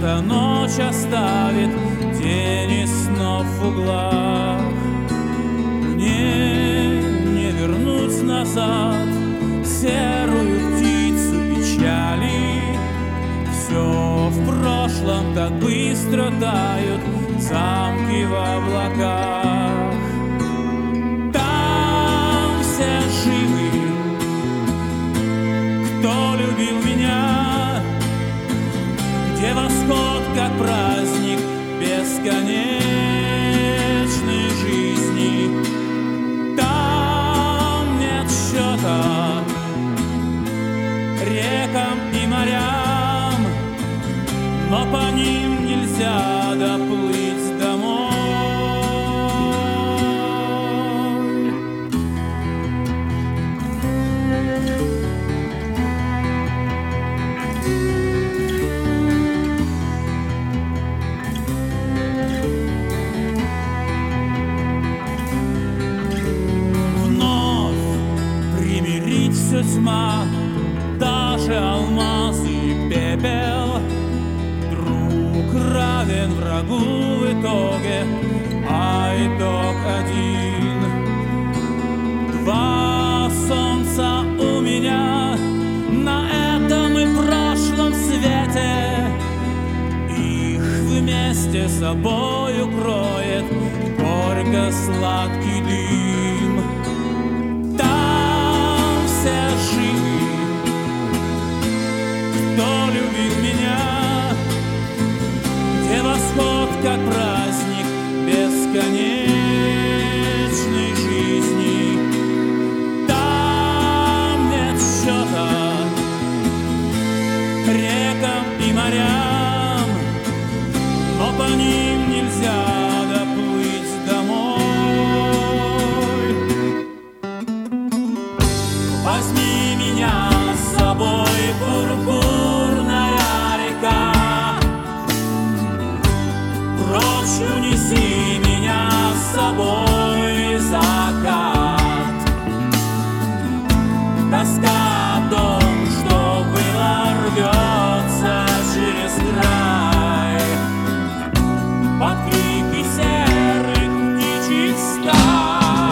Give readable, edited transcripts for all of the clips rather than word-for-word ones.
прожита ночь оставит тени снов в углах. Мне не вернуть назад серую птицу печали. Все в прошлом так быстро тают замки в облаках. Там все живы, кто любил меня, где восход как праздник бесконечной жизни. Там нет счета рекам и морям, но по ним нельзя доплыть домой. Вновь примирить все тьма, даже алмазы и пепел. Равен врагу в итоге, а итог один. Два солнца у меня на этом и прошлом свете. Их вместе с собой укроет горько-сладкий дым. Там все живы, кто любил меня, где восход как праздник бесконечной жизни. Там нет счета рекам и морям, но по ним нельзя доплыть домой. Возьми меня с собой, пурпурная река, прочь унеси меня с собой, закат. Тоска о том, что было, рвется через край под крики серых птичьих стай.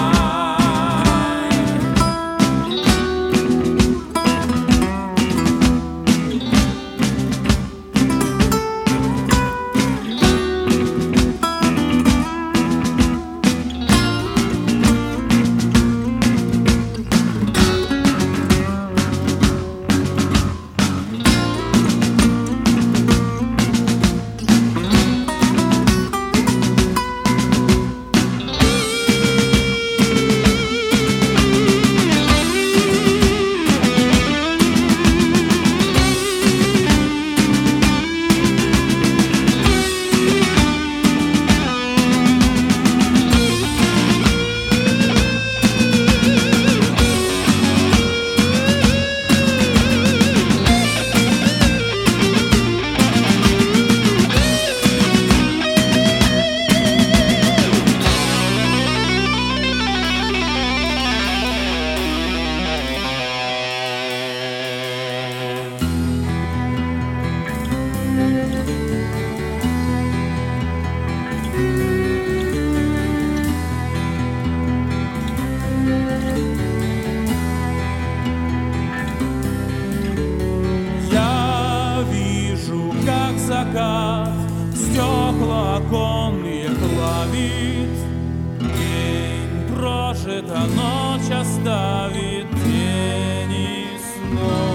Закат стекла оконные плавит, день прожит, а ночь оставит тени снов.